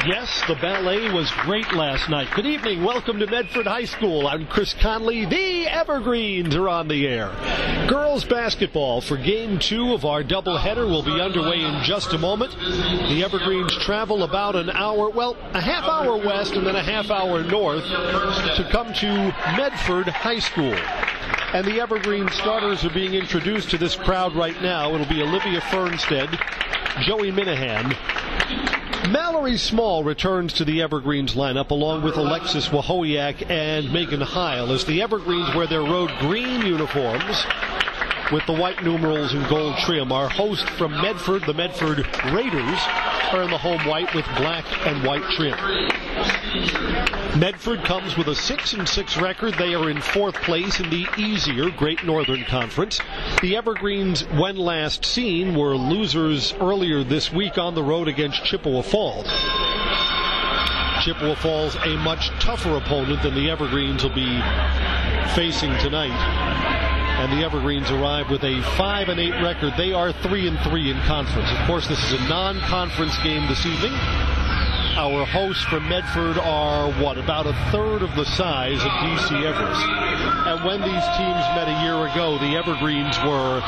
Yes, the ballet was great last night. Good evening. Welcome to Medford High School. I'm Chris Conley. The Evergreens are on the air. Girls basketball for Game 2 of our doubleheader will be underway in just a moment. The Evergreens travel about a half hour west and then a half hour north to come to Medford High School. And the Evergreen starters are being introduced to this crowd right now. It'll be Olivia Fernstead, Joey Minahan. Mallory Small returns to the Evergreens lineup along with Alexis Wahoiak and Megan Heil as the Evergreens wear their road green uniforms with the white numerals and gold trim. Our host from Medford, the Medford Raiders, are in the home white with black and white trim. Medford comes with a 6-6 record. They are in 4th place in the easier Great Northern Conference. The Evergreens, when last seen, were losers earlier this week on the road against Chippewa Falls. Chippewa Falls, a much tougher opponent than the Evergreens will be facing tonight. And the Evergreens arrive with a 5-8 record. They are 3-3 in conference. Of course, this is a non-conference game this evening. Our hosts from Medford are, about a third of the size of DC Everest. And when these teams met a year ago, the Evergreens were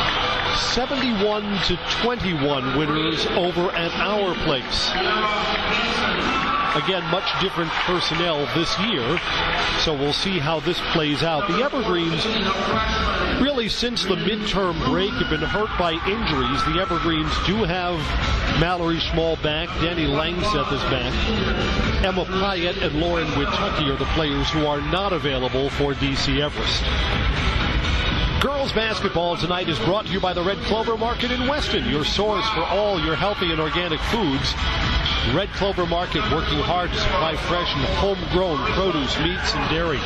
71-21 winners over at our place. Again, much different personnel this year, so we'll see how this plays out. The Evergreens, really since the midterm break, have been hurt by injuries. The Evergreens do have Mallory Small back, Danny Langseth is back. Emma Pyatt and Lauren Witucky are the players who are not available for DC Everest. Girls basketball tonight is brought to you by the Red Clover Market in Weston, your source for all your healthy and organic foods. Red Clover Market working hard to supply fresh and homegrown produce, meats, and dairy.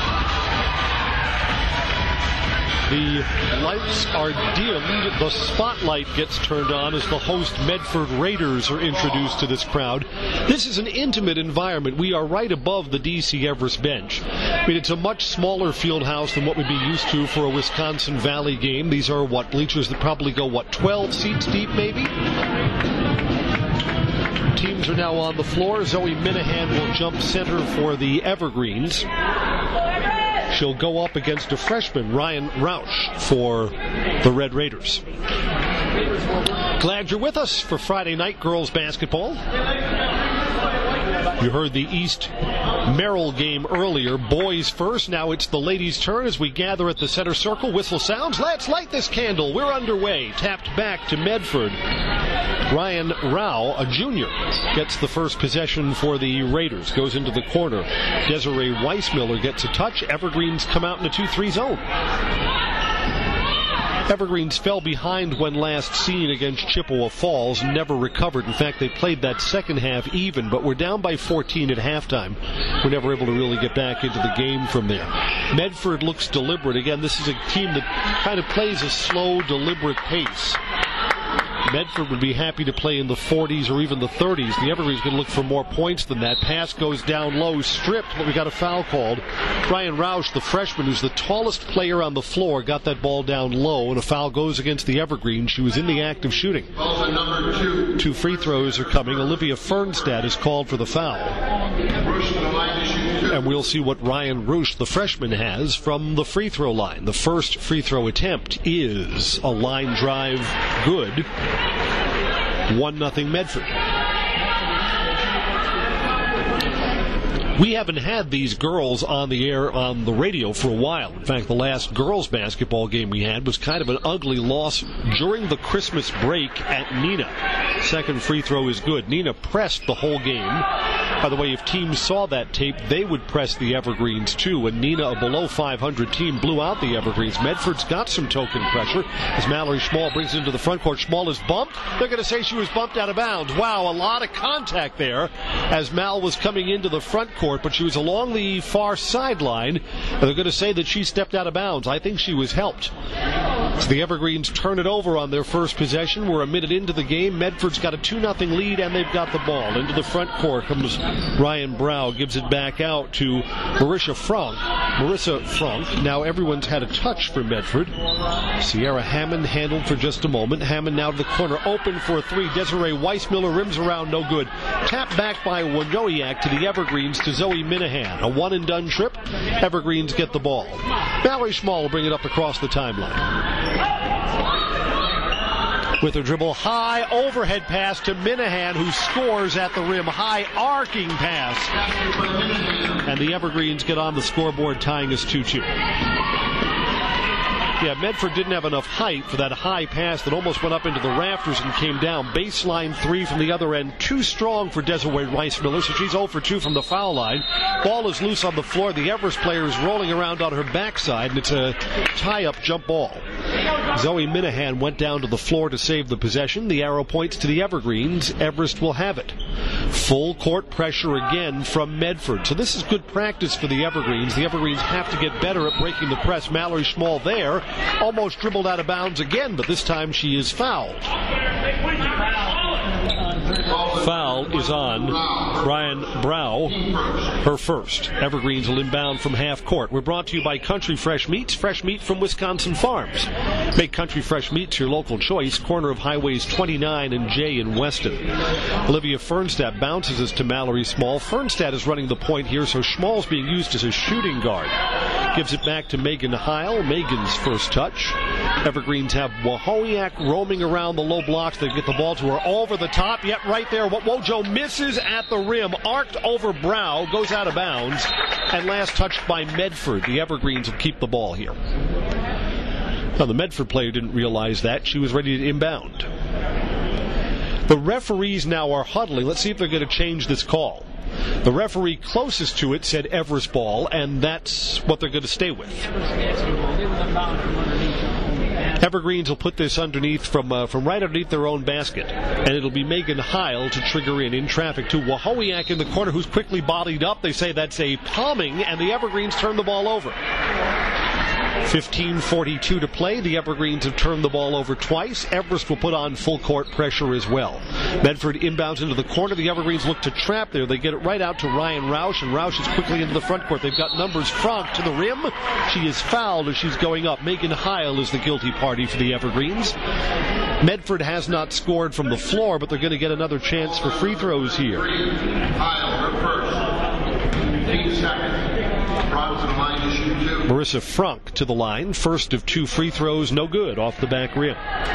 The lights are dimmed. The spotlight gets turned on as the host Medford Raiders are introduced to this crowd. This is an intimate environment. We are right above the DC Everest bench. I mean, it's a much smaller field house than what we'd be used to for a Wisconsin Valley game. These are, bleachers that probably go, 12 seats deep, maybe? Teams are now on the floor. Zoe Minahan will jump center for the Evergreens. She'll go up against a freshman, Ryan Roush, for the Red Raiders. Glad you're with us for Friday night girls basketball. You heard the East Merrill game earlier. Boys first. Now it's the ladies' turn as we gather at the center circle. Whistle sounds. Let's light this candle. We're underway. Tapped back to Medford. Ryan Rao, a junior, gets the first possession for the Raiders. Goes into the corner. Desiree Weissmiller gets a touch. Evergreens come out in a 2-3 zone. Evergreens fell behind when last seen against Chippewa Falls, never recovered. In fact, they played that second half even, but were down by 14 at halftime. We're never able to really get back into the game from there. Medford looks deliberate. Again, this is a team that kind of plays a slow, deliberate pace. Medford would be happy to play in the 40s or even the 30s. The Evergreens going to look for more points than that. Pass goes down low, stripped, but we got a foul called. Ryan Roush, the freshman, who's the tallest player on the floor, got that ball down low, and a foul goes against the Evergreens. She was in the act of shooting. 2 free throws are coming. Olivia Fernstad is called for the foul. And we'll see what Ryan Roush, the freshman, has from the free throw line. The first free throw attempt is a line drive good. 1-0 Medford. We haven't had these girls on the air on the radio for a while. In fact, the last girls basketball game we had was kind of an ugly loss during the Christmas break at Nina. Second free throw is good. Nina pressed the whole game. By the way, if teams saw that tape, they would press the Evergreens too. And Nina, a below 500 team, blew out the Evergreens. Medford's got some token pressure as Mallory Small brings it into the front court. Small is bumped. They're going to say she was bumped out of bounds. Wow, a lot of contact there as Mal was coming into the front court, but she was along the far sideline. And they're going to say that she stepped out of bounds. I think she was helped. So the Evergreens turn it over on their first possession. We're a minute into the game. Medford's got a 2-0 lead, and they've got the ball. Into the front court comes Ryan Brow, gives it back out to Marissa Frank. Now everyone's had a touch for Medford. Sierra Hammond handled for just a moment. Hammond now to the corner, open for a three. Desiree Weissmiller rims around, no good. Tap back by Wojniak to the Evergreens to Zoe Minahan. A one-and-done trip. Evergreens get the ball. Mallory Small will bring it up across the timeline. With a dribble, high overhead pass to Minahan, who scores at the rim. High arcing pass. And the Evergreens get on the scoreboard, tying us 2-2. Yeah, Medford didn't have enough height for that high pass that almost went up into the rafters and came down. Baseline three from the other end. Too strong for Desiree Weissmiller, so she's 0 for 2 from the foul line. Ball is loose on the floor. The Everest player is rolling around on her backside, and it's a tie-up jump ball. Zoe Minahan went down to the floor to save the possession. The arrow points to the Evergreens. Everest will have it. Full court pressure again from Medford. So this is good practice for the Evergreens. The Evergreens have to get better at breaking the press. Mallory Small there. Almost dribbled out of bounds again, but this time she is fouled. Foul is on Ryan Brow, her first. Evergreens will inbound from half court. We're brought to you by Country Fresh Meats, fresh meat from Wisconsin farms. Make Country Fresh Meats your local choice, corner of Highways 29 and J in Weston. Olivia Fernstadt bounces us to Mallory Small. Fernstadt is running the point here, so Small's being used as a shooting guard. Gives it back to Megan Heil. Megan's first touch. Evergreens have Wojniak roaming around the low blocks. They get the ball to her over the top. Yet right there, Wojo misses at the rim. Arced over Brow, goes out of bounds. And last touched by Medford. The Evergreens will keep the ball here. Now, the Medford player didn't realize that. She was ready to inbound. The referees now are huddling. Let's see if they're going to change this call. The referee closest to it said Everest ball, and that's what they're going to stay with. Evergreens will put this underneath from right underneath their own basket, and it'll be Megan Heil to trigger in traffic to Wojniak in the corner, who's quickly bodied up. They say that's a palming, and the Evergreens turn the ball over. 15:42 to play. The Evergreens have turned the ball over twice. Everest will put on full court pressure as well. Medford inbounds into the corner. The Evergreens look to trap there. They get it right out to Ryan Roush, and Roush is quickly into the front court. They've got numbers. Frank to the rim. She is fouled as she's going up. Megan Heil is the guilty party for the Evergreens. Medford has not scored from the floor, but they're going to get another chance for free throws here. Heil, her first. 15 seconds. Marissa Frank to the line. First of 2 free throws, no good, off the back rim.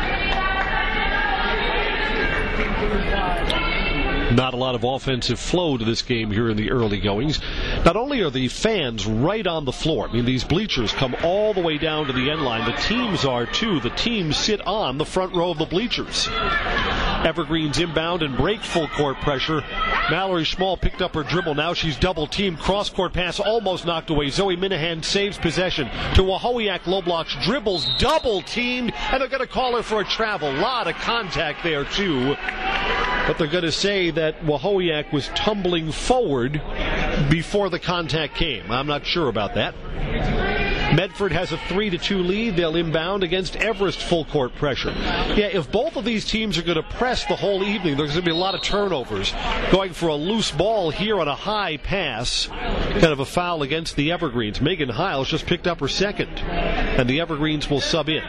Not a lot of offensive flow to this game here in the early goings. Not only are the fans right on the floor, I mean, these bleachers come all the way down to the end line. The teams are too. The teams sit on the front row of the bleachers. Evergreens inbound and break full court pressure. Mallory Small picked up her dribble. Now she's double teamed. Cross court pass almost knocked away. Zoe Minahan saves possession to Wojniak. Low blocks, dribbles, double teamed, and they're going to call her for a travel. Lot of contact there too. But they're going to say that Wojniak was tumbling forward before the contact came. I'm not sure about that. Medford has a 3-2 lead. They'll inbound against Everest full court pressure. Yeah, if both of these teams are going to press the whole evening, there's going to be a lot of turnovers. Going for a loose ball here on a high pass. Kind of a foul against the Evergreens. Megan Heil just picked up her second, and the Evergreens will sub in.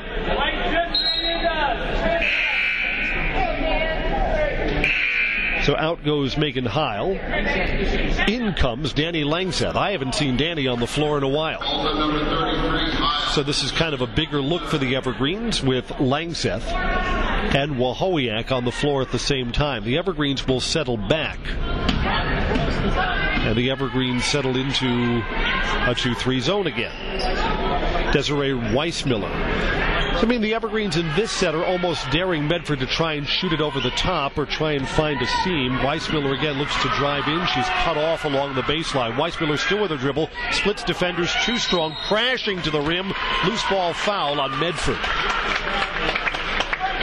So out goes Megan Heil. In comes Danny Langseth. I haven't seen Danny on the floor in a while. So this is kind of a bigger look for the Evergreens with Langseth and Wojniak on the floor at the same time. The Evergreens will settle back. And the Evergreens settle into a 2-3 zone again. Desiree Weissmiller. I mean, the Evergreens in this set are almost daring Medford to try and shoot it over the top or try and find a seam. Weissmiller again looks to drive in. She's cut off along the baseline. Weissmiller still with her dribble. Splits defenders, too strong, crashing to the rim. Loose ball foul on Medford.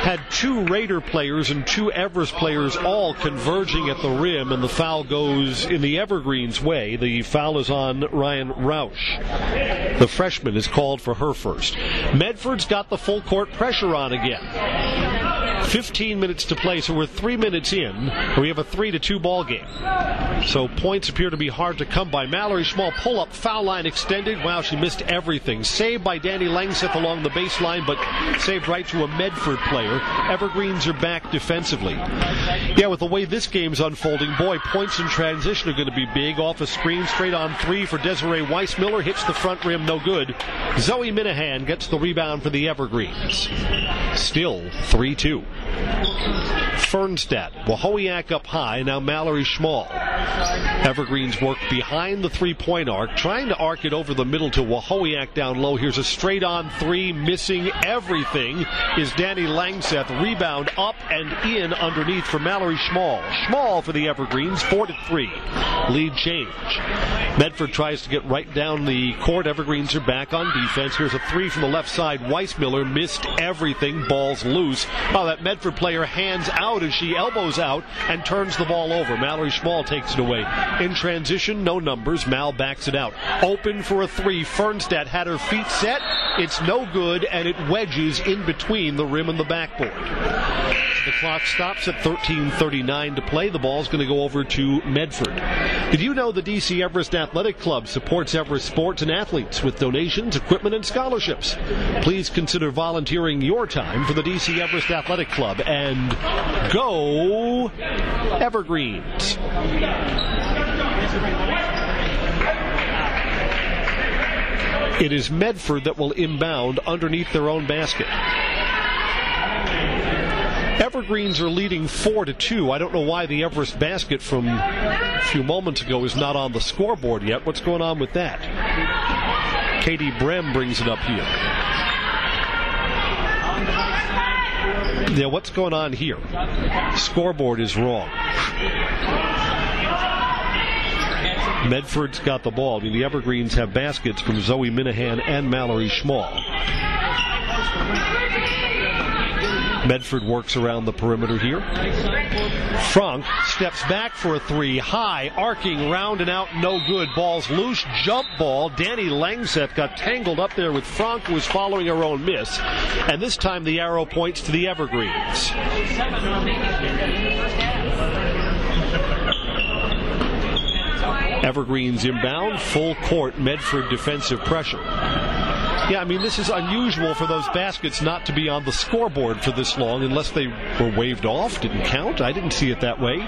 had 2 Raider players and 2 Everest players all converging at the rim, and the foul goes in the Evergreens' way. The foul is on Ryan Roush. The freshman is called for her first. Medford's got the full court pressure on again. 15 minutes to play, so we're 3 minutes in. We have a 3-2 ball game. So points appear to be hard to come by. Mallory Schmall pull-up, foul line extended. Wow, she missed everything. Saved by Danny Langseth along the baseline, but saved right to a Medford player. Evergreens are back defensively. Yeah, with the way this game's unfolding, boy, points in transition are going to be big. Off a screen, straight on 3 for Desiree Weissmiller. Hits the front rim, no good. Zoe Minahan gets the rebound for the Evergreens. Still 3-2. Fernstadt, Wahowiak up high, now Mallory Schmall. Evergreens work behind the three-point arc, trying to arc it over the middle to Wahowiak down low. Here's a straight-on 3, missing everything is Danny Langseth. Rebound up and in underneath for Mallory Schmall. Schmall for the Evergreens, 4-3. Lead change. Medford tries to get right down the court. Evergreens are back on defense. Here's a 3 from the left side. Weissmiller missed everything. Ball's loose. Oh, that Medford player hands out as she elbows out and turns the ball over. Mallory Schmall takes it away. In transition, no numbers. Mal backs it out. Open for a 3. Fernstadt had her feet set. It's no good, and it wedges in between the rim and the backboard. The clock stops at 13:39 to play. The ball's going to go over to Medford. Did you know the DC Everest Athletic Club supports Everest sports and athletes with donations, equipment, and scholarships? Please consider volunteering your time for the DC Everest Athletic Club, and go Evergreens. It is Medford that will inbound underneath their own basket. Evergreens are leading 4-2. I don't know why the Everest basket from a few moments ago is not on the scoreboard yet. What's going on with that? Katie Brem brings it up here. Yeah, what's going on here? Scoreboard is wrong. Medford's got the ball. I mean, the Evergreens have baskets from Zoe Minahan and Mallory Schmall. Medford works around the perimeter here. Frank steps back for a 3. High, arcing, round and out, no good. Ball's loose, jump ball. Danny Langseth got tangled up there with Frank, who was following her own miss. And this time the arrow points to the Evergreens. Evergreens inbound, full court, Medford defensive pressure. Yeah, I mean, this is unusual for those baskets not to be on the scoreboard for this long, unless they were waved off, didn't count. I didn't see it that way.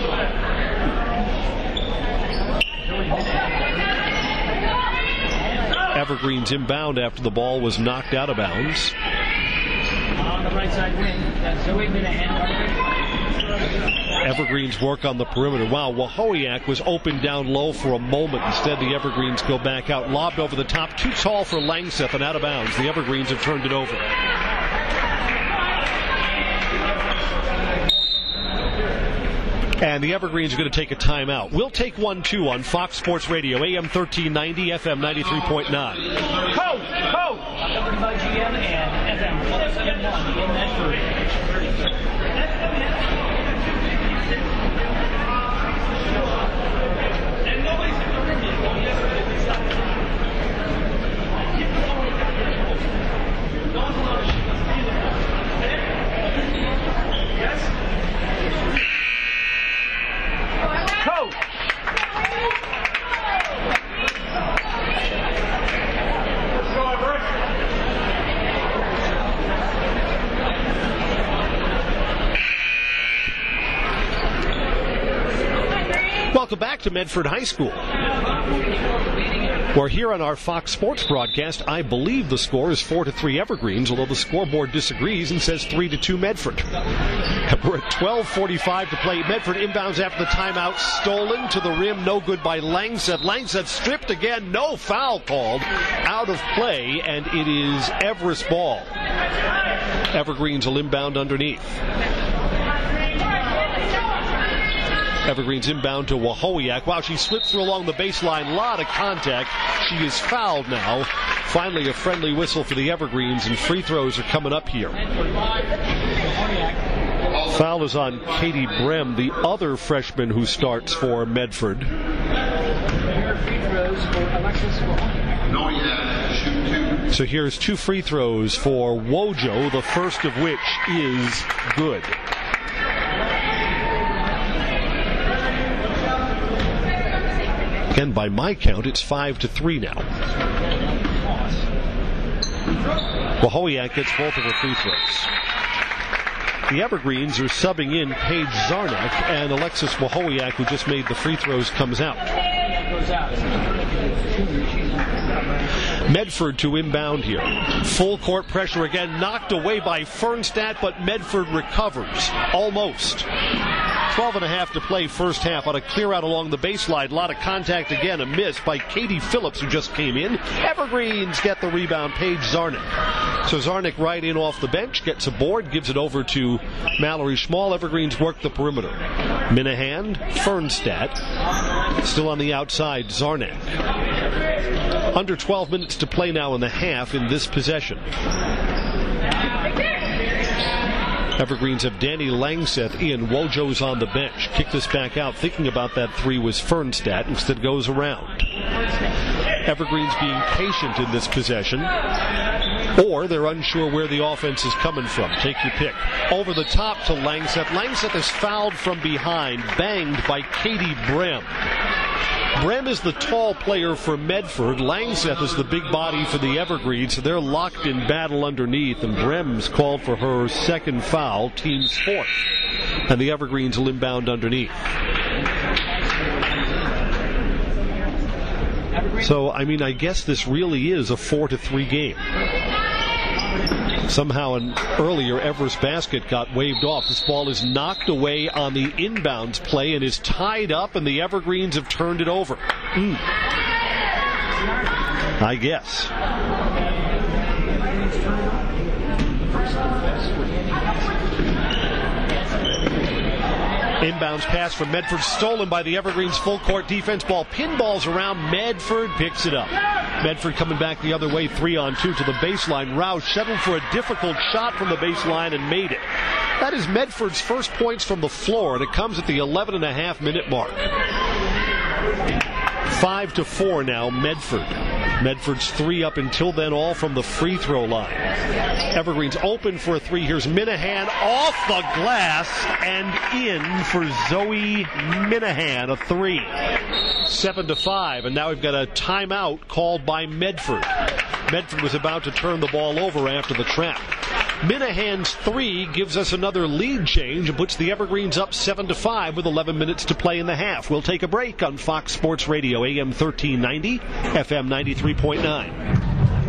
Evergreens inbound after the ball was knocked out of bounds. On the right side wing, that's Zoe Minahan. Evergreens work on the perimeter. Wow, Wahowiak was open down low for a moment. Instead, the Evergreens go back out. Lobbed over the top. Too tall for Langseth and out of bounds. The Evergreens have turned it over. And the Evergreens are going to take a timeout. We'll take 1-2 on Fox Sports Radio, AM 1390, FM 93.9. Coach! WGN and FM 107.1 in Medford. Welcome back to Medford High School. We're here on our Fox Sports broadcast. I believe the score is 4-3 Evergreens, although the scoreboard disagrees and says 3-2 Medford. We're at 12:45 to play. Medford inbounds after the timeout. Stolen to the rim. No good by Langseth. Langseth stripped again. No foul called. Out of play, and it is Everest ball. Evergreens will inbound underneath. Evergreens inbound to Wahowiak. Wow, she slipped through along the baseline. A lot of contact. She is fouled now. Finally, a friendly whistle for the Evergreens, and free throws are coming up here. Foul is on Katie Brem, the other freshman who starts for Medford. So here's 2 free throws for Wojo, the first of which is good. Again, by my count, it's 5-3 now. Wahowiak gets both of her free throws. The Evergreens are subbing in Paige Zarnak, and Alexis Wahowiak, who just made the free throws, comes out. Medford to inbound here. Full court pressure again, knocked away by Fernstadt, but Medford recovers. Almost. 12.5 to play first half on a clear out along the baseline. A lot of contact again. A miss by Katie Phillips, who just came in. Evergreens get the rebound. Paige Zarnak. So Zarnak right in off the bench, gets a board, gives it over to Mallory Schmall. Evergreens work the perimeter. Minahan, Fernstadt. Still on the outside, Zarnak. Under 12 minutes to play now in the half in this possession. Evergreens have Danny Langseth. Ian Wojo's on the bench. Kick this back out. Thinking about that 3 was Fernstadt. Instead goes around. Evergreens being patient in this possession. Or they're unsure where the offense is coming from. Take your pick. Over the top to Langseth. Langseth is fouled from behind. Banged by Katie Brem. Brem is the tall player for Medford. Langseth is the big body for the Evergreens. So they're locked in battle underneath, and Brem's called for her second foul, team's 4th. And the Evergreens will inbound underneath. So, I mean, I guess this really is a 4-3 game. Somehow an earlier Everest basket got waved off. This ball is knocked away on the inbounds play and is tied up, and the Evergreens have turned it over. I guess. Inbounds pass from Medford, stolen by the Evergreens. Full court defense. Ball pinballs around. Medford picks it up. Medford coming back the other way, 3-on-2 to the baseline. Rouse settled for a difficult shot from the baseline and made it. That is Medford's first points from the floor, and it comes at the 11.5 minute mark. 5-4 now, Medford. Medford's 3 up until then, all from the free throw line. Evergreens open for a 3. Here's Minahan off the glass and in for Zoe Minahan, a 3. 7-5, and now we've got a timeout called by Medford. Medford was about to turn the ball over after the trap. Minahan's 3 gives us another lead change and puts the Evergreens up 7-5 with 11 minutes to play in the half. We'll take a break on Fox Sports Radio, AM 1390, FM 93.9.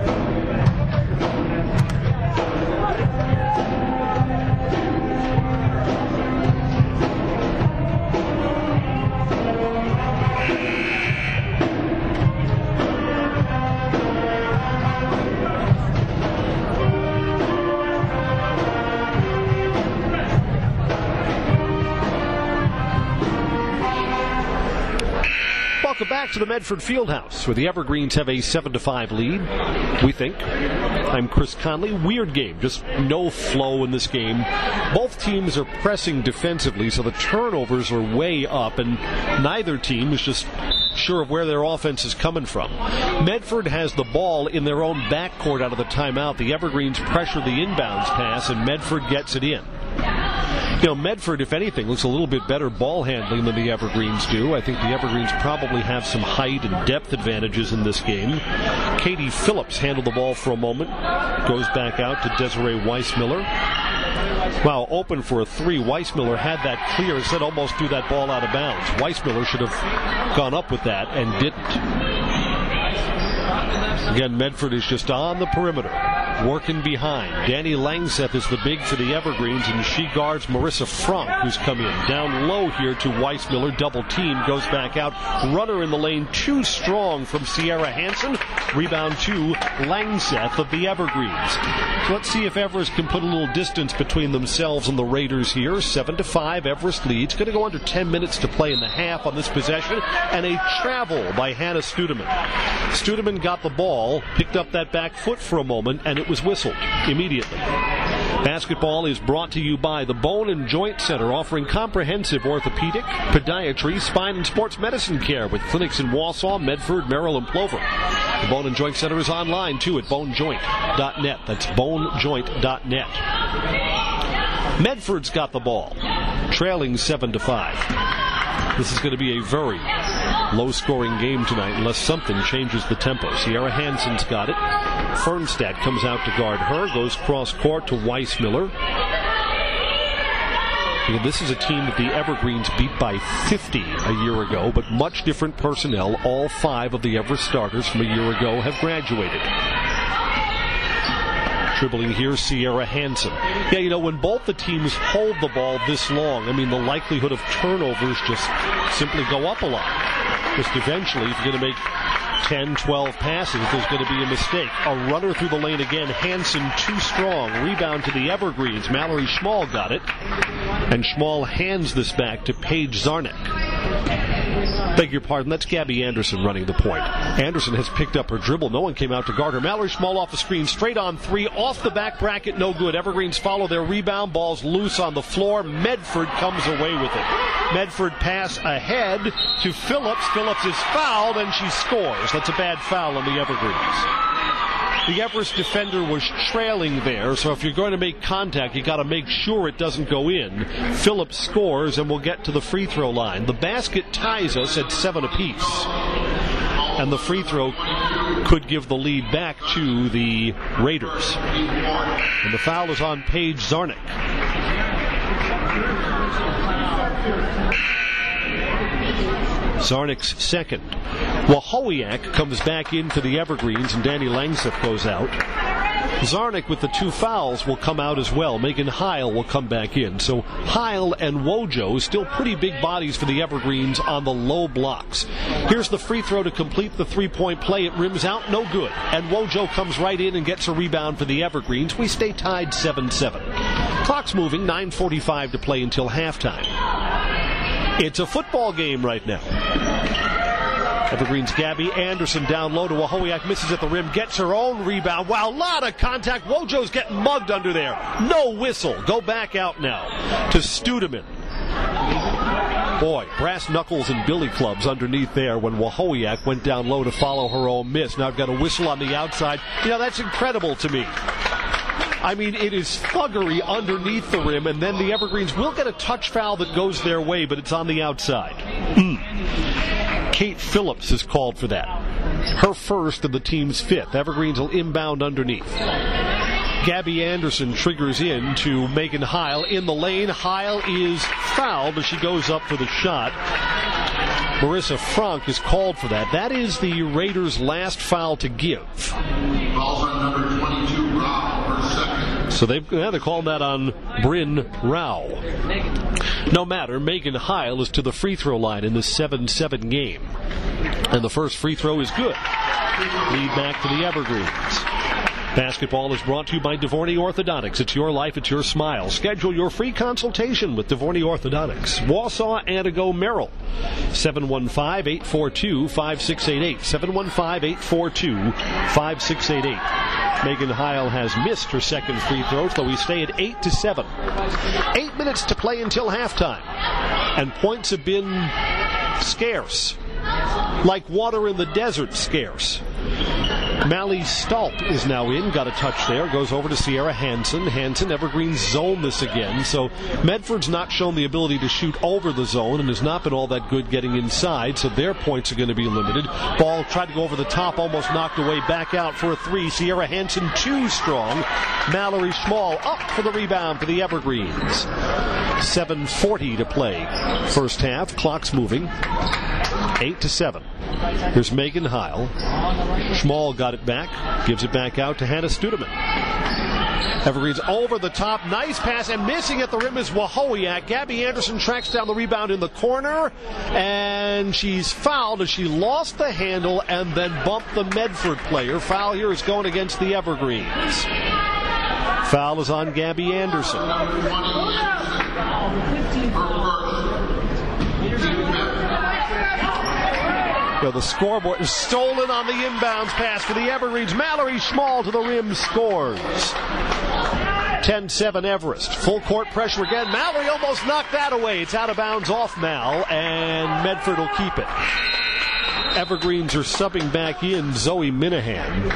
Welcome back to the Medford Fieldhouse, where the Evergreens have a 7-5 lead, we think. I'm Chris Conley. Weird game, just no flow in this game. Both teams are pressing defensively, so the turnovers are way up, and neither team is just sure of where their offense is coming from. Medford has the ball in their own backcourt out of the timeout. The Evergreens pressure the inbounds pass, and Medford gets it in. You know, Medford, if anything, looks a little bit better ball handling than the Evergreens do. I think the Evergreens probably have some height and depth advantages in this game. Katie Phillips handled the ball for a moment. Goes back out to Desiree Weissmiller. Wow, open for a 3. Weissmiller had that clear, instead almost threw that ball out of bounds. Weissmiller should have gone up with that and didn't. Again, Medford is just on the perimeter. working behind. Danny Langseth is the big for the Evergreens, and she guards Marissa Frank, who's come in. Down low here to Weissmiller. Double team, goes back out. Runner in the lane, too strong from Sierra Hansen. Rebound to Langseth of the Evergreens. So let's see if Everest can put a little distance between themselves and the Raiders here. 7-5, Everest leads. Going to go under 10 minutes to play in the half on this possession. And a travel by Hannah Studeman. Studeman got the ball, picked up that back foot for a moment, and it was whistled immediately. Basketball is brought to you by the Bone and Joint Center, offering comprehensive orthopedic, podiatry, spine, and sports medicine care with clinics in Wausau, Medford, Merrill, and Plover. The Bone and Joint Center is online, too, at bonejoint.net. That's bonejoint.net. Medford's got the ball, trailing 7-5. This is going to be a very low-scoring game tonight unless something changes the tempo. Sierra Hansen's got it. Fernstadt comes out to guard her, goes cross-court to Weissmiller. Again, this is a team that the Evergreens beat by 50 a year ago, but much different personnel. All 5 of the Everest starters from a year ago have graduated. Dribbling here, Sierra Hansen. Yeah, you know, when both the teams hold the ball this long, I mean, the likelihood of turnovers just simply go up a lot. Just eventually, if you're going to make 10, 12 passes, there's going to be a mistake. A runner through the lane again. Hansen too strong. Rebound to the Evergreens. Mallory Schmall got it. And Schmall hands this back to Paige Zarnik. Beg your pardon, that's Gabby Anderson running the point. Anderson has picked up her dribble. No one came out to guard her. Mallory Schmall off the screen, straight on 3, off the back bracket, no good. Evergreens follow their rebound. Ball's loose on the floor. Medford comes away with it. Medford pass ahead to Phillips. Phillips is fouled, and she scores. That's a bad foul on the Evergreens. The Everest defender was trailing there, so if you're going to make contact, you got to make sure it doesn't go in. Phillips scores, and we'll get to the free throw line. The basket ties us at 7 apiece, and the free throw could give the lead back to the Raiders. And the foul is on Paige Zarnik. Zarnik's second. Wahowiak comes back in for the Evergreens, and Danny Langseth goes out. Zarnik with the 2 fouls will come out as well. Megan Heil will come back in. So Heil and Wojo still pretty big bodies for the Evergreens on the low blocks. Here's the free throw to complete the 3-point play. It rims out, no good. And Wojo comes right in and gets a rebound for the Evergreens. We stay tied 7-7. Clock's moving, 9:45 to play until halftime. It's a football game right now. Evergreens' Gabby Anderson down low to Wahowiak, misses at the rim, gets her own rebound. Wow, lot of contact. Wojo's getting mugged under there. No whistle. Go back out now to Studeman. Boy, brass knuckles and billy clubs underneath there when Wahowiak went down low to follow her own miss. Now I've got a whistle on the outside. You know, that's incredible to me. I mean, it is thuggery underneath the rim, and then the Evergreens will get a touch foul that goes their way, but it's on the outside. Kate Phillips is called for that. Her first and the team's 5th. Evergreens will inbound underneath. Gabby Anderson triggers in to Megan Heil in the lane. Heil is fouled as she goes up for the shot. Marissa Frank is called for that. That is the Raiders' last foul to give. Calls on number 22, Rao, her second. So they're calling that on Bryn Rao. No matter, Megan Heil is to the free throw line in this 7-7 game. And the first free throw is good. Lead back to the Evergreens. Basketball is brought to you by Devorney Orthodontics. It's your life, it's your smile. Schedule your free consultation with Devorney Orthodontics. Wausau, Antigo, Merrill. 715-842-5688. 715-842-5688. Megan Heil has missed her second free throw, so we stay at 8-7. 8 minutes to play until halftime. And points have been scarce. Like water in the desert scarce. Mally Stalt is now in, got a touch there, goes over to Sierra Hansen. Hansen, Evergreens zone this again, so Medford's not shown the ability to shoot over the zone and has not been all that good getting inside, so their points are going to be limited. Ball tried to go over the top, almost knocked away, back out for a 3. Sierra Hansen too strong. Mallory Schmall up for the rebound for the Evergreens. 7:40 to play. First half, clock's moving. 8-7. Here's Megan Heil. Schmall got it back, gives it back out to Hannah Studeman. Evergreen's over the top, nice pass, and missing at the rim is Wahowiak. Gabby Anderson tracks down the rebound in the corner, and she's fouled as she lost the handle and then bumped the Medford player. Foul here is going against the Evergreens. Foul is on Gabby Anderson. The scoreboard is stolen on the inbounds pass for the Evergreens. Mallory Schmall to the rim scores. 10-7 Everest. Full court pressure again. Mallory almost knocked that away. It's out of bounds off Mal, and Medford will keep it. Evergreens are subbing back in Zoe Minahan.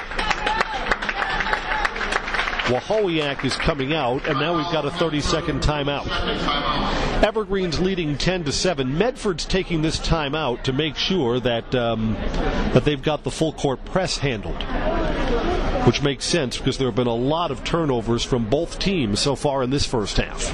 Wahowiak is coming out, and now we've got a 30-second timeout. Evergreen's leading 10-7. Medford's taking this timeout to make sure that that they've got the full court press handled, which makes sense because there have been a lot of turnovers from both teams so far in this first half.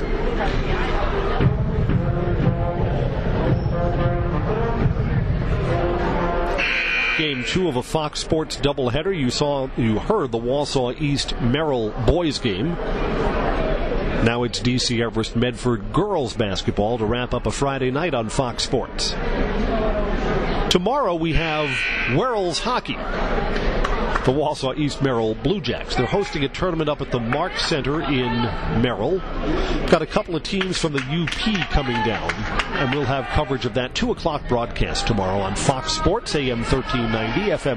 Game 2 of a Fox Sports doubleheader. You heard the Wausau East Merrill boys game. Now it's DC Everest Medford girls basketball to wrap up a Friday night on Fox Sports. Tomorrow we have Werrell's hockey. The Wausau East Merrill Blue Jacks. They're hosting a tournament up at the Mark Center in Merrill. Got a couple of teams from the UP coming down, and we'll have coverage of that 2 o'clock broadcast tomorrow on Fox Sports, AM 1390, FM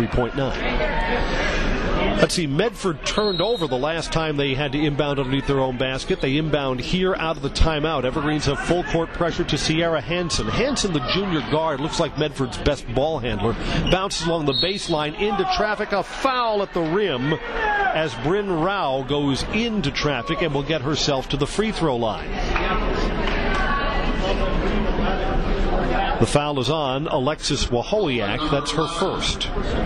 93.9. Let's see, Medford turned over the last time they had to inbound underneath their own basket. They inbound here out of the timeout. Evergreens have full court pressure to Sierra Hansen. Hansen, the junior guard, looks like Medford's best ball handler. Bounces along the baseline into traffic. A foul at the rim as Bryn Rao goes into traffic and will get herself to the free throw line. The foul is on Alexis Wahowiak. That's her first.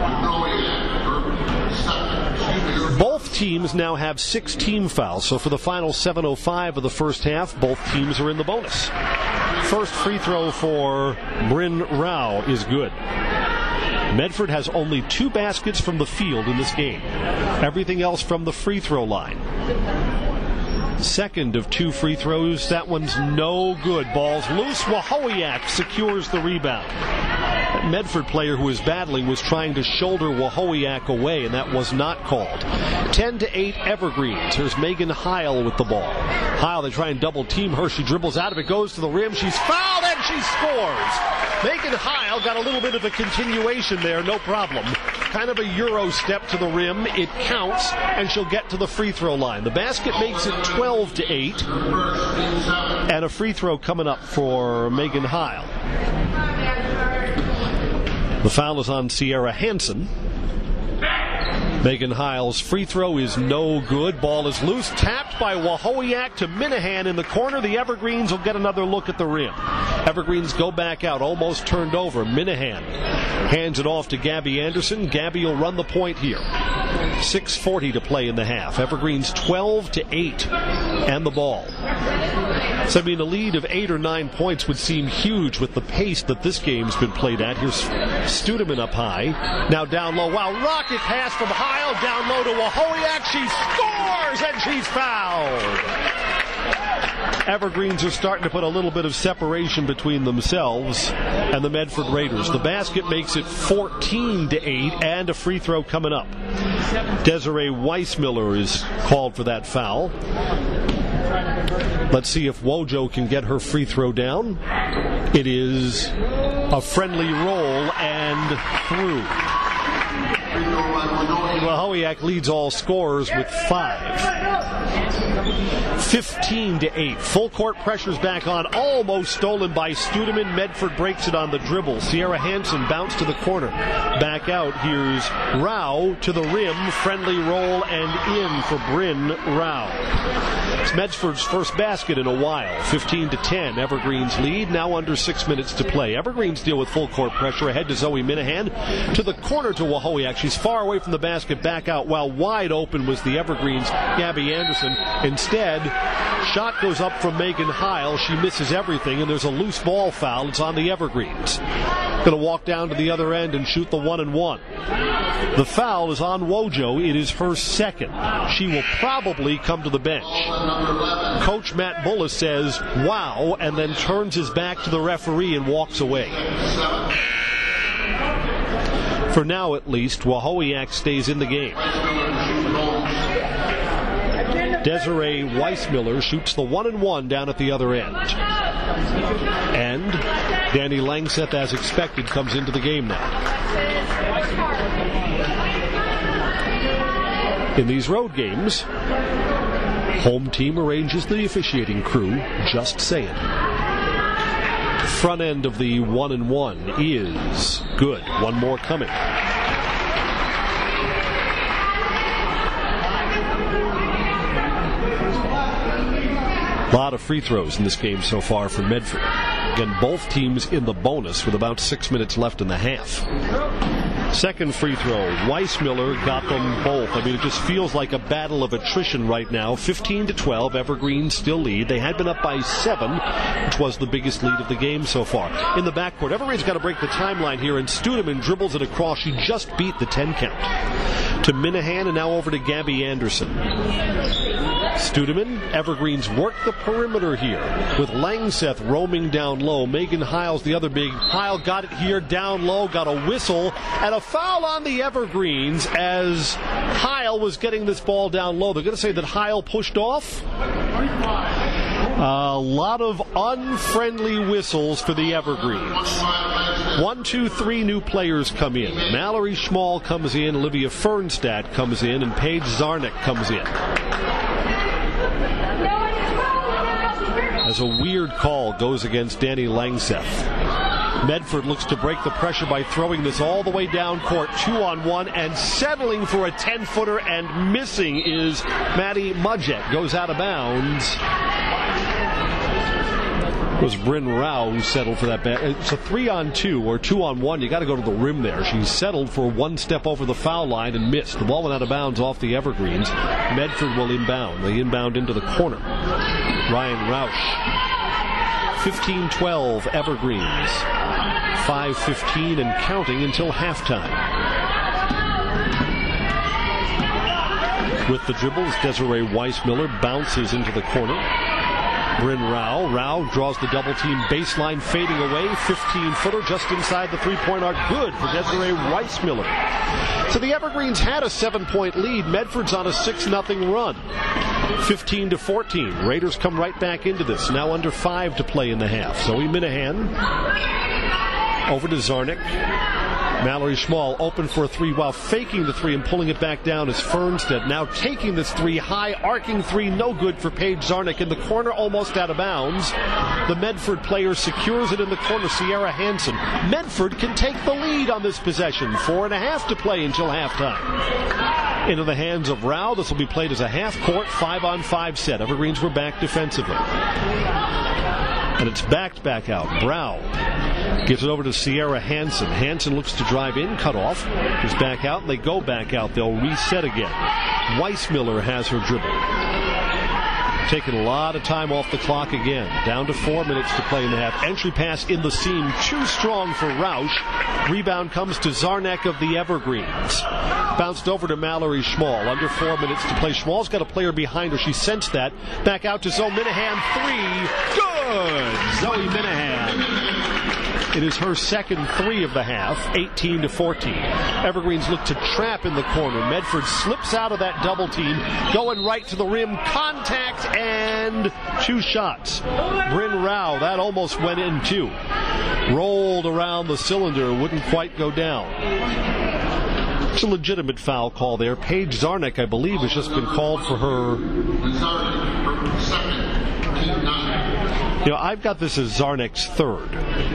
Both teams now have 6 team fouls, so for the final 7:05 of the first half, both teams are in the bonus. First free throw for Bryn Rao is good. Medford has only 2 baskets from the field in this game. Everything else from the free throw line. Second of 2 free throws. That one's no good. Ball's loose. Wahowiak secures the rebound. That Medford player who was battling was trying to shoulder Wahowiak away, and that was not called. 10-8 Evergreens. Here's Megan Heil with the ball. Heil, they try and double team her. She dribbles out of it, goes to the rim. She's fouled, and she scores. Megan Heil got a little bit of a continuation there, no problem. Kind of a Euro step to the rim. It counts, and she'll get to the free throw line. The basket makes it 12-8, and a free throw coming up for Megan Heil. The foul is on Sierra Hansen. Megan Heil's free throw is no good. Ball is loose. Tapped by Wahowiak to Minahan in the corner. The Evergreens will get another look at the rim. Evergreens go back out. Almost turned over. Minahan hands it off to Gabby Anderson. Gabby will run the point here. 6:40 to play in the half. Evergreens 12-8 and the ball. So, I mean, a lead of 8 or 9 points would seem huge with the pace that this game's been played at. Here's Studeman up high. Now down low. Wow, rocket pass from Heil down low to Wahowiak. She scores, and she's fouled. Evergreens are starting to put a little bit of separation between themselves and the Medford Raiders. The basket makes it 14-8, and a free throw coming up. Desiree Weissmiller is called for that foul. Let's see if Wojo can get her free throw down. It is a friendly roll and through. Wahowiak leads all scorers with 5. 15-8. Full court pressure's back on. Almost stolen by Studeman. Medford breaks it on the dribble. Sierra Hansen bounced to the corner. Back out. Here's Rao to the rim. Friendly roll and in for Bryn Rao. It's Medford's first basket in a while. 15-10. Evergreens lead. Now under 6 minutes to play. Evergreens deal with full court pressure. Ahead to Zoe Minahan. To the corner to Wahowiak. She's far away from the basket. Back out. While wide open was the Evergreens' Gabby Anderson. Instead, shot goes up from Megan Heil. She misses everything, and there's a loose ball foul. It's on the Evergreens. going to walk down to the other end and shoot the 1-and-1. The foul is on Wojo. It is her second. She will probably come to the bench. Coach Matt Bullis says, wow, and then turns his back to the referee and walks away. For now, at least, Wahowiak stays in the game. Desiree Weissmiller shoots the 1-and-1 down at the other end. And Danny Langseth, as expected, comes into the game now. In these road games, home team arranges the officiating crew, just saying. Front end of the 1-and-1 is good. One more coming. A lot of free throws in this game so far for Medford. Again, both teams in the bonus with about 6 minutes left in the half. Second free throw, Weissmiller got them both. I mean, it just feels like a battle of attrition right now. 15-12, Evergreen still lead. They had been up by 7, which was the biggest lead of the game so far. In the backcourt, Evergreen's got to break the timeline here, and Studeman dribbles it across. She just beat the 10 count. To Minahan, and now over to Gabby Anderson. Studeman, Evergreen's work the perimeter here with Langseth roaming down low. Megan Hiles, the other big. Hile got it here down low, got a whistle, and a foul on the Evergreens as Hile was getting this ball down low. They're going to say that Hile pushed off. A lot of unfriendly whistles for the Evergreens. 1, 2, 3 new players come in. Mallory Schmall comes in, Olivia Fernstadt comes in, and Paige Zarnik comes in. As a weird call goes against Danny Langseth. Medford looks to break the pressure by throwing this all the way down court, 2-on-1, and settling for a 10-footer and missing is Maddie Mudgett. Goes out of bounds. It was Bryn Rao who settled for that. It's a 3-on-2 or 2-on-1. You got to go to the rim there. She settled for one step over the foul line and missed. The ball went out of bounds off the Evergreens. Medford will inbound. They inbound into the corner. Ryan Roush. 15-12 Evergreens. 5:15 and counting until halftime. With the dribbles, Desiree Weissmiller bounces into the corner. Bryn Rao. Rao draws the double team baseline, fading away. 15-footer just inside the three-point arc. Good for Desiree Weissmiller. So the Evergreens had a 7-point lead. Medford's on a 6-0 run. 15-14. Raiders come right back into this. Now under 5 to play in the half. Zoe Minahan over to Zarnik. Mallory Schmall open for a 3 while faking the 3 and pulling it back down is Fernstead. Now taking this 3, high arcing 3, no good for Paige Zarnik in the corner, almost out of bounds. The Medford player secures it in the corner, Sierra Hansen. Medford can take the lead on this possession. 4.5 to play until halftime. Into the hands of Rao. This will be played as a half-court 5-on-5 set. Evergreens were back defensively. And it's backed back out. Brown gives it over to Sierra Hansen. Hansen looks to drive in, cut off. Is back out, and they go back out. They'll reset again. Weissmiller has her dribble. Taking a lot of time off the clock again. Down to 4 minutes to play in the half. Entry pass in the seam. Too strong for Roush. Rebound comes to Zarnik of the Evergreens. Bounced over to Mallory Schmall. Under 4 minutes to play. Schmall's got a player behind her. She sensed that. Back out to Zoe Minahan. 3. Good! Zoe Minahan. It is her second 3 of the half, 18-14. Evergreens look to trap in the corner. Medford slips out of that double team, going right to the rim. Contact and 2 shots. Bryn Rao, that almost went in too. Rolled around the cylinder, wouldn't quite go down. It's a legitimate foul call there. Paige Zarnik, I believe, has just been called for her. You know, I've got this as Zarnik's third.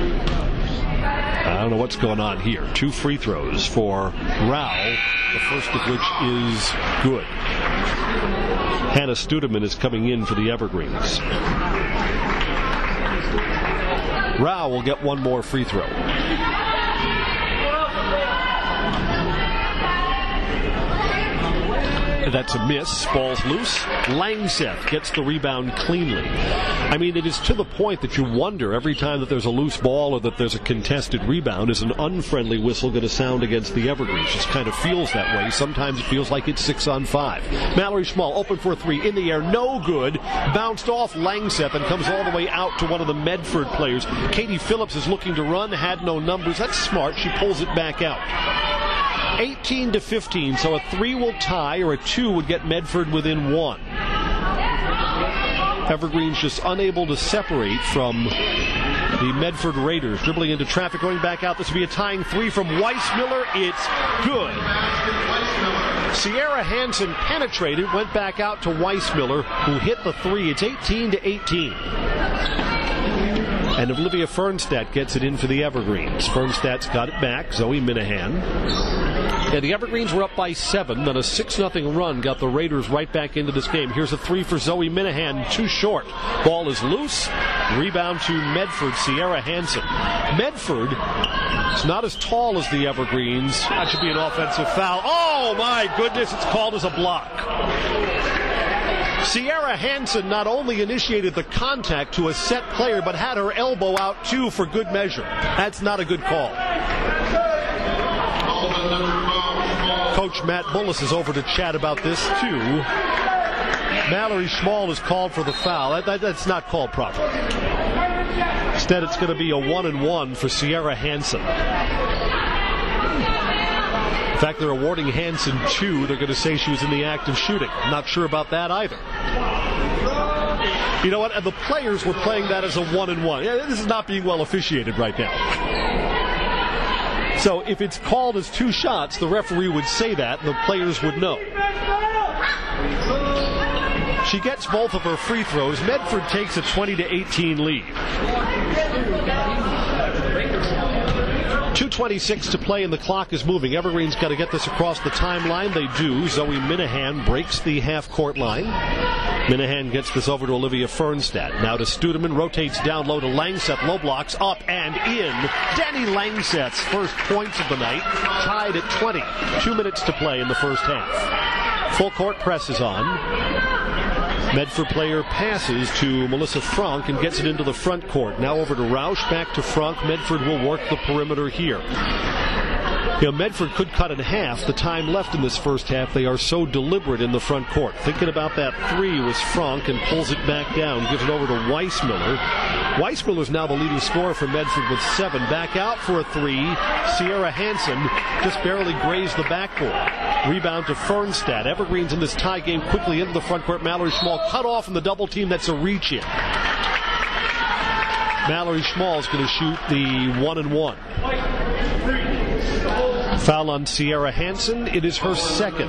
I don't know what's going on here. 2 free throws for Rao, the first of which is good. Hannah Studeman is coming in for the Evergreens. Rao will get 1 more free throw. That's a miss. Ball's loose. Langseth gets the rebound cleanly. I mean, it is to the point that you wonder every time that there's a loose ball or that there's a contested rebound, is an unfriendly whistle going to sound against the Evergreens? It just kind of feels that way. Sometimes it feels like it's 6-on-5. Mallory Schmall open for a three. In the air, no good. Bounced off Langseth and comes all the way out to one of the Medford players. Katie Phillips is looking to run, had no numbers. That's smart. She pulls it back out. 18-15, so a 3 will tie, or a 2 would get Medford within 1. Evergreens just unable to separate from the Medford Raiders. Dribbling into traffic, going back out. This will be a tying 3 from Weissmiller. It's good. Sierra Hansen penetrated, went back out to Weissmiller, who hit the 3. It's 18-18. And Olivia Fernstadt gets it in for the Evergreens. Fernstadt's got it back. Zoe Minahan. And the Evergreens were up by 7. Then a 6-0 run got the Raiders right back into this game. Here's a 3 for Zoe Minahan. Too short. Ball is loose. Rebound to Medford. Sierra Hansen. Medford is not as tall as the Evergreens. That should be an offensive foul. Oh, my goodness. It's called as a block. Sierra Hansen not only initiated the contact to a set player, but had her elbow out, too, for good measure. That's not a good call. Coach Matt Bullis is over to chat about this, too. Mallory Schmall is called for the foul. That's not called properly. Instead, it's going to be a 1-and-1 for Sierra Hansen. In fact, they're awarding Hansen 2. They're going to say she was in the act of shooting. Not sure about that either. You know what? And the players were playing that as a 1-and-1. Yeah, this is not being well officiated right now. So if it's called as 2 shots, the referee would say that, and the players would know. She gets both of her free throws. Medford takes a 20-18 lead. 2:26 to play and the clock is moving. Evergreen's got to get this across the timeline. They do. Zoe Minahan breaks the half-court line. Minahan gets this over to Olivia Fernstadt. Now to Studeman, rotates down low to Langseth. Low blocks, up and in. Danny Langseth's first points of the night, tied at 20. 2 minutes to play in the first half. Full court press is on. Medford player passes to Melissa Frank and gets it into the front court. Now over to Roush, back to Frank. Medford will work the perimeter here. You know, Medford could cut in half the time left in this first half. They are so deliberate in the front court. Thinking about that 3 was Frank and pulls it back down. Gives it over to Weissmiller. Weissmiller's now the leading scorer for Medford with 7. Back out for a 3. Sierra Hansen just barely grazed the backboard. Rebound to Fernstadt. Evergreens in this tie game quickly into the front court. Mallory Schmall cut off in the double team. That's a reach in. Mallory Schmall is going to shoot the 1-and-1. Foul on Sierra Hansen. It is her second.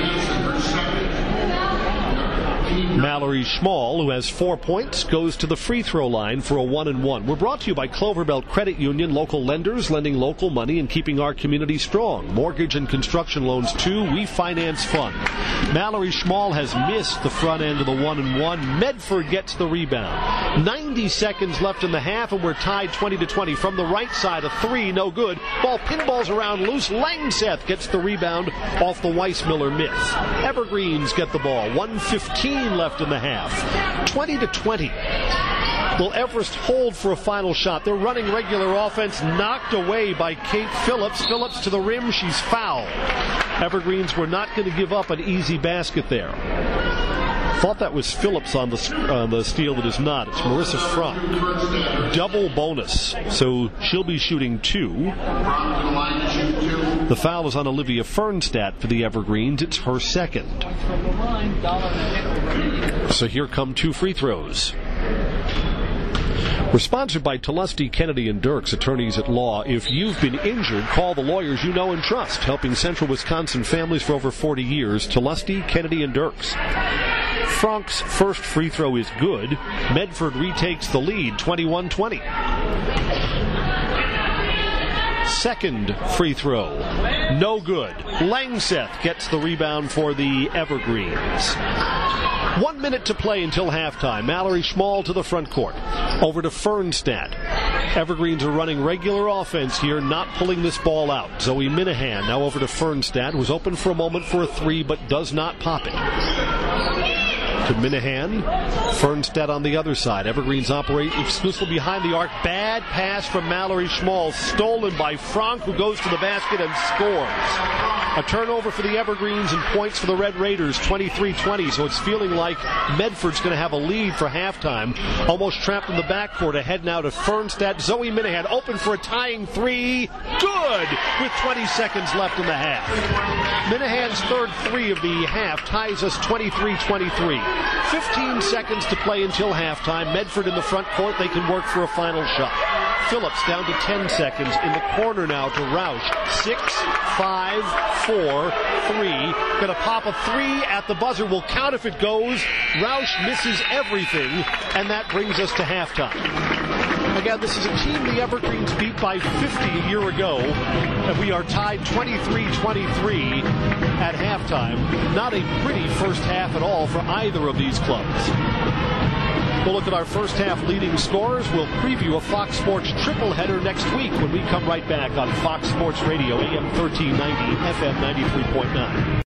Mallory Schmall, who has 4 points, goes to the free throw line for a 1-and-1. We're brought to you by Cloverbelt Credit Union, local lenders lending local money and keeping our community strong. Mortgage and construction loans too. We finance fund. Mallory Schmall has missed the front end of the 1-and-1. Medford gets the rebound. 90 seconds left in the half, and we're tied 20-20. From the right side, a 3, no good. Ball pinballs around loose. Langseth gets the rebound off the Weissmiller miss. Evergreens get the ball. 1:15 left in the half. 20-20. Will Everest hold for a final shot? They're running regular offense, knocked away by Kate Phillips. Phillips to the rim. She's fouled. Evergreens were not going to give up an easy basket there. Thought that was Phillips on the steal. That is not. It's Marissa Frank. Double bonus. So she'll be shooting 2. The foul is on Olivia Fernstadt for the Evergreens. It's her second. So here come 2 free throws. We're sponsored by Tullusty, Kennedy, and Dirks, attorneys at law. If you've been injured, call the lawyers you know and trust. Helping Central Wisconsin families for over 40 years. Tullusty, Kennedy, and Dirks. Frank's first free throw is good. Medford retakes the lead, 21-20. second free throw. No good. Langseth gets the rebound for the Evergreens. 1 minute to play until halftime. Mallory Schmall to the front court. Over to Fernstad. Evergreens are running regular offense here, not pulling this ball out. Zoe Minahan now over to Fernstad, who's open for a moment for a three, but does not pop it. To Minahan. Fernstad on the other side. Evergreens operate exclusively behind the arc. Bad pass from Mallory Schmall. Stolen by Frank, who goes to the basket and scores. A turnover for the Evergreens and points for the Red Raiders, 23-20. So it's feeling like Medford's going to have a lead for halftime. Almost trapped in the backcourt. Ahead now to Fernstad. Zoe Minahan open for a tying three. Good! With 20 seconds left in the half. Minahan's third three of the half ties us 23-23. 15 seconds to play until halftime. Medford in the front court. They can work for a final shot. Phillips down to 10 seconds. In the corner now to Roush. 6, 5, 4, 3. Going to pop a three at the buzzer. Will count if it goes. Roush misses everything. And that brings us to halftime. Again, this is a team the Evergreens beat by 50 a year ago. And we are tied 23-23 at halftime. Not a pretty first half at all for either of these clubs. We'll look at our first half leading scorers. We'll preview a Fox Sports triple header next week when we come right back on Fox Sports Radio, AM 1390, FM 93.9.